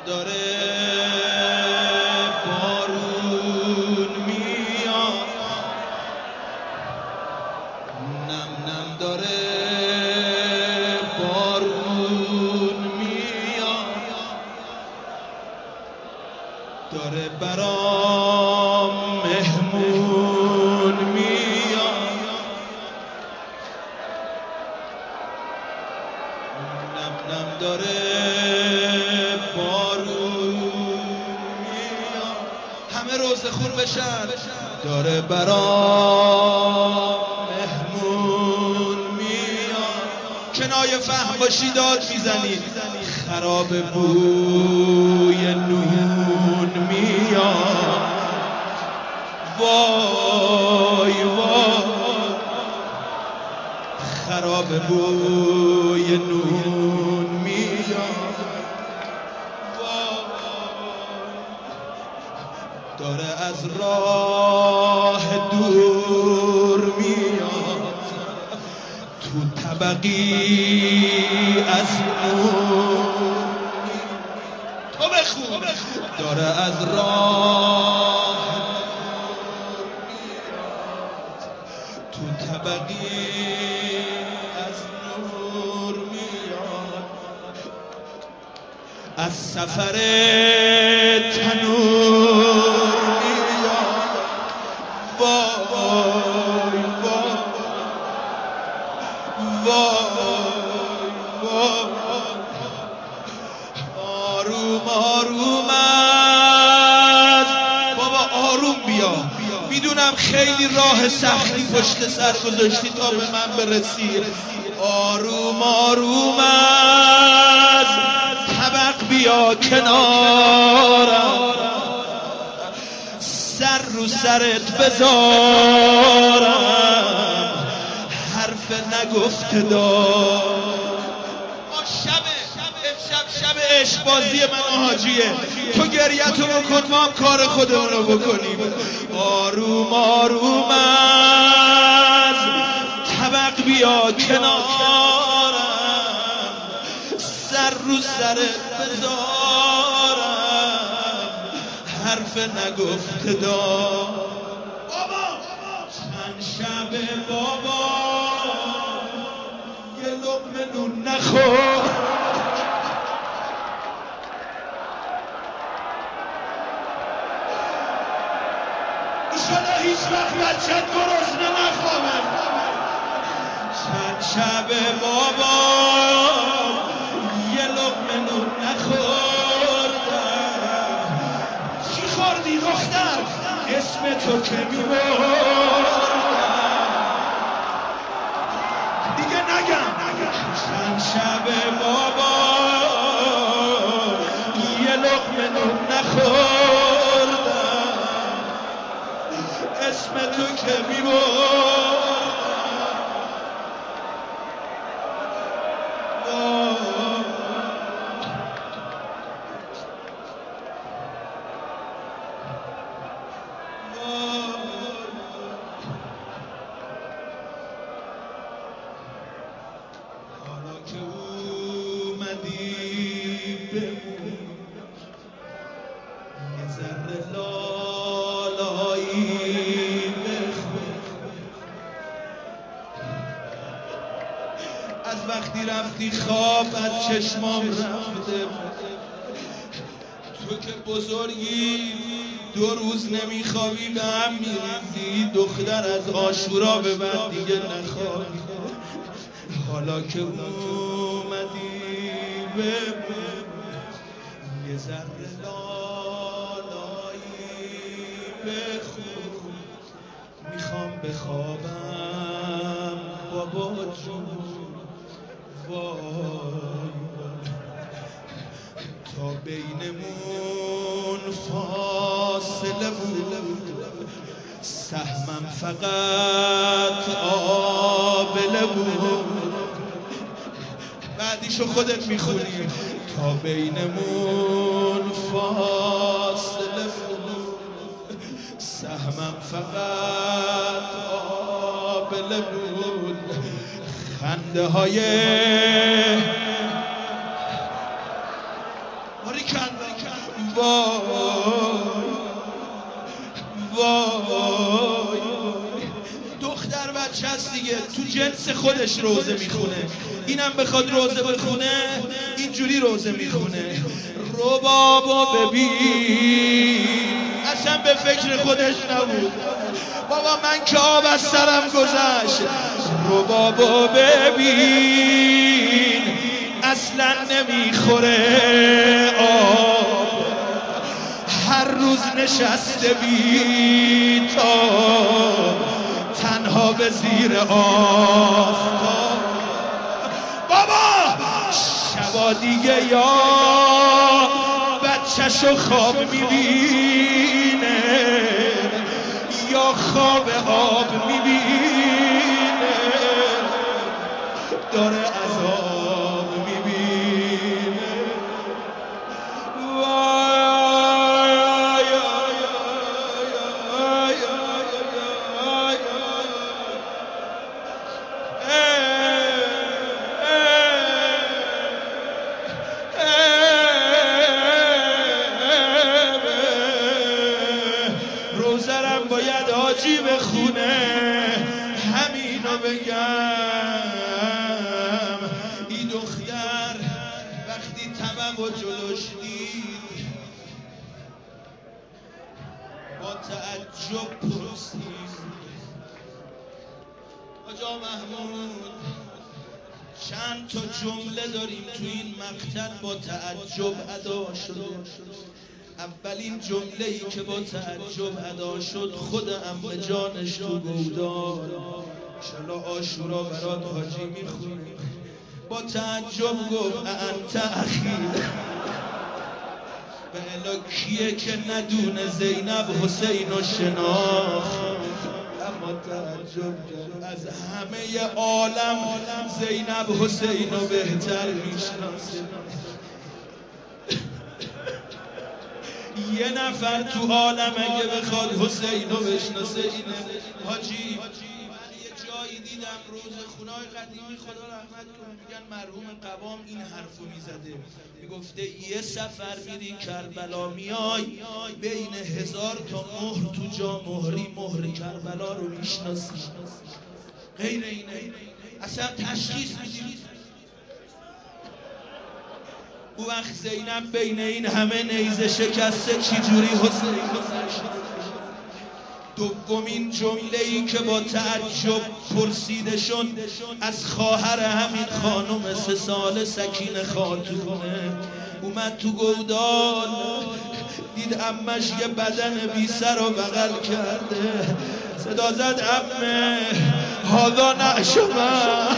داره بارون میاد، نم نم داره بارون میاد، داره برام مهمون میاد، نم نم داره بارون میاد. همه روزه خون بشن. داره برام مهمون میاد. کنایه فهم باشی داد میزنی. خراب بوی نون میاد. وای وای خراب بوی نون میاد. داره از راه دور میاد، تو طبقی از نور. تو بخون. داره از راه دور میاد، تو طبقی از نور میاد. از سفر تنور میاد. وای وای وای وای آروم آروم است. بابا آروم بیا. میدونم خیلی راه سختی پشت سر گذاشتی تا به من برسی. آروم آروم است. طبق بیا کنارم، سر رو سرت بذارم، حرف نگفته دار. امشب شب عشق بازی من و حاجیه. تو گریتو بکن، ما هم کار خودمون رو بکنیم. آروم آروم از طبق بیا کنارم، سر رو سرت بذارم، حرف نگفته دار. بابا چند شب بابا یه لقمه نون نخور. ایشالا هیچ وقت بچت گرسنه نخوابه. چند شب بابا یه لقمه نون نخوردم. چی خوردی دختر؟ اسم تو که میبردم دیگه نگم. چند شب بابا یه لقمه نون نخوردم، اسم تو که میبردم. حالا که اومدی بمون، یه ذره لالایی بخون. از وقتی رفتی خواب از چشمام رفته. تو که بزرگی 2 روز نمیخوابی به هم میریزی. دختر از عاشورا به بعد دیگه نخوابی. حالا که اومدی بمون، یه ذره لالایی بخون. میخوام بخوابم بابا جون. وای تا بینمون فاصله بود، سهمم فقط آبله بود. بعدیشو خودت میخونی. تا بینمون فاصله بود، سهمم فقط آبله بود. خنده های باریکلا تو جنس خودش روزه میخونه، اینم بخواد روزه بخونه اینجوری روزه میخونه. ربابو ببین، اصلا به فکر خودش نبود. بابا من که آب از سرم گذشت. ربابو ببین اصلا نمیخوره آب، هر روز نشسته بی تاب تنها به زیر آفتاب. بابا شبا دیگه یا بچه‌شو خواب میبینه یا خواب آب میبینه، داره عذاب میبینه. روزرم باید حاجی بخونه، همینو بگم. این دختر وقتی طبق و جلوش دید با تعجب پرسید آجا محمود چند تا جمله داریم تو این مقتل با تعجب ادا شده. اولین جمله‌ای که با تعجب ادا شد خود عمه جانش تو گودال، انشالله عاشورا برات حاجی میخونه، با تعجب گفت انت اخی. به الا کیه که ندونه زینب حسین و شناخت، اما تعجب کرد از همه عالم زینب حسین رو بهتر میشناسه. یه نفر تو عالم اگه بخواد حسین رو بشناسه اینه. حاجی من یه جایی دیدم روزخونه‌های قدیمی خدا رحمت کنه میگن مرحوم قوام این حرفو میزده، میگفته یه سفر میری کربلا میای بین 1000 تا مهر تو جا مهری مهر کربلا رو میشناسی، غیر اینه اصلا تشخیص میدی. او وقت زینب بین این همه نیزه شکسته چجوری حسین گذشت. دومین جمله‌ای که با تعجب پرسیده شد از خواهر همین خانم 3 ساله سکینه خاتونه، اومد تو گودال دید عمش یه بدن بی سر و بغل کرده، صدا زد عمه هادا نعشما،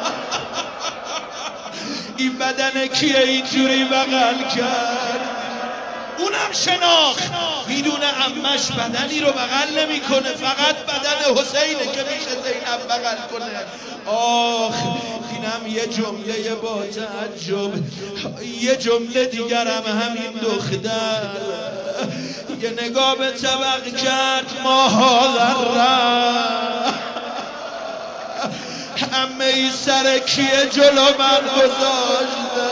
این بدن کیه اینجوری بغل کرد. اونم شناخت، میدونه عمش بدنی رو بغل نمی کنه، فقط بدن حسینه که میشه زینب بغل کنه. آخ اینم یه جمله با تعجب. یه جمله دیگرم همین دختر یه نگاه به طبق کرد، ماها غره عمه ای سر کیه جلو من گذاشته.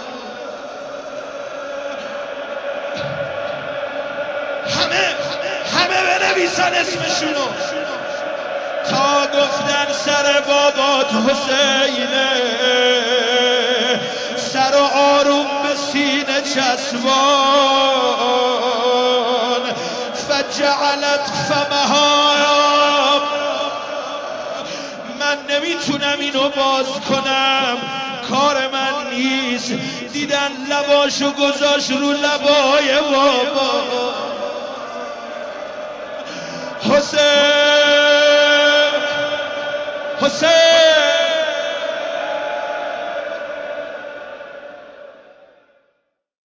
همه بنویسن اسمشونو تا گفتن سر بابات حسینه، سر و آروم به سینه چسبان، فجعلت فمها، من نمیتونم اینو باز کنم، کار من نیست. دیدن لباشو گذاشت رو لبای بابا. حسین